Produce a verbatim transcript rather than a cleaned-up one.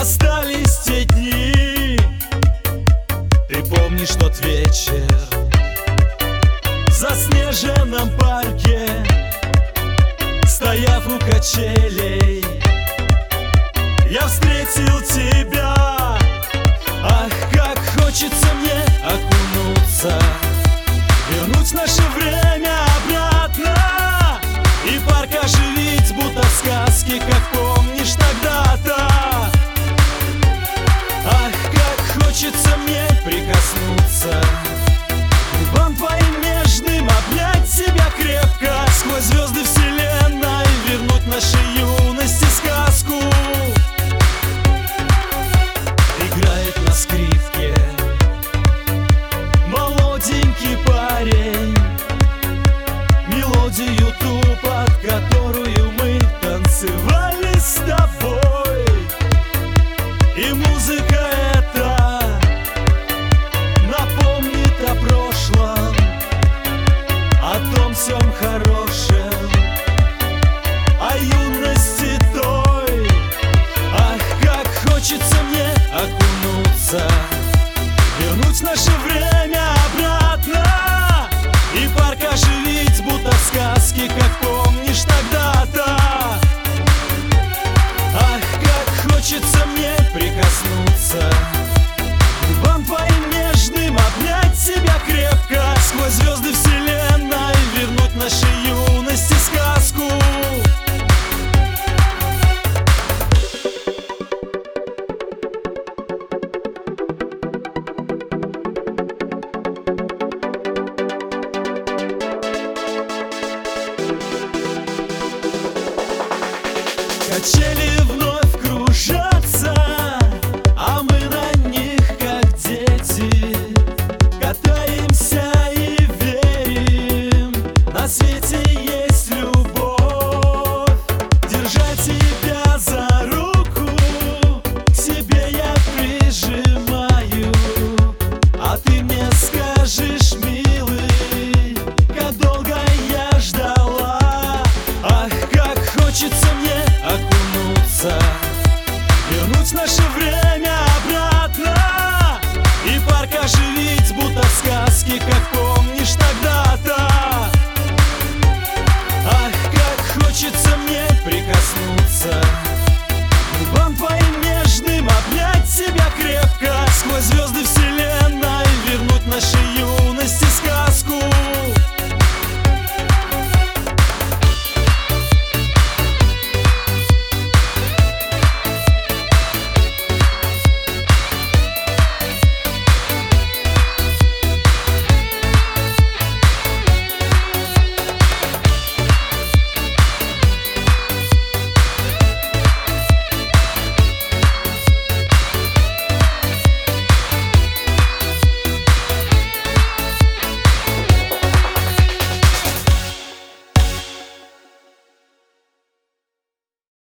Остались те дни, ты помнишь тот вечер в заснеженном парке, стояв у качелей, я встретил тебя. Ах, как хочется мне окунуться, вернуть наше время обратно и парк оживить, будто в сказке, как помнишь тогда-то. Ах, как хочется мне прикоснуться к губам твоим нежным, обнять себя крепко, сквозь звезды вселенной вернуть нашей юности сказку. Играет на скрипке молоденький парень, мелодию ту, под которую мы танцевали с тобой. И музыка эта напомнит о прошлом, о том всем хорошем, о юности той. Ах, как хочется мне окунуться, вернуть наше время обратно и парк оживить, будто в сказке, как помнишь тогда-то. Ах, как хочется мне прикоснуться к губам твоим нежным, обнять себя крепко, сквозь звезды вселенной вернуть нашей юности сказку. Качели вновь кружатся, а мы на них, как дети, катаемся и верим, на свете есть любовь. Держать тебя за руку, к себе я прижимаю, а ты мне скажешь, милый, как долго я ждала. Ах, как хочется мне окунуться, вернуть наше время обратно и парк оживить, будто в сказке, как помнишь.